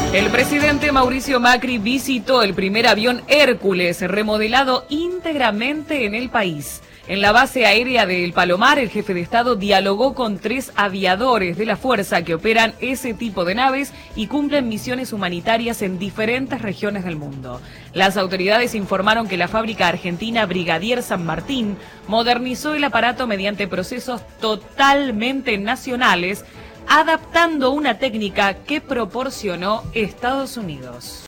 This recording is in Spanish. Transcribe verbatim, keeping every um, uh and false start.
El presidente Mauricio Macri visitó el primer avión Hércules remodelado íntegramente en el país. En la base aérea de El Palomar, el jefe de Estado dialogó con tres aviadores de la fuerza que operan ese tipo de naves y cumplen misiones humanitarias en diferentes regiones del mundo. Las autoridades informaron que la fábrica argentina Brigadier San Martín modernizó el aparato mediante procesos totalmente nacionales, adaptando una técnica que proporcionó Estados Unidos.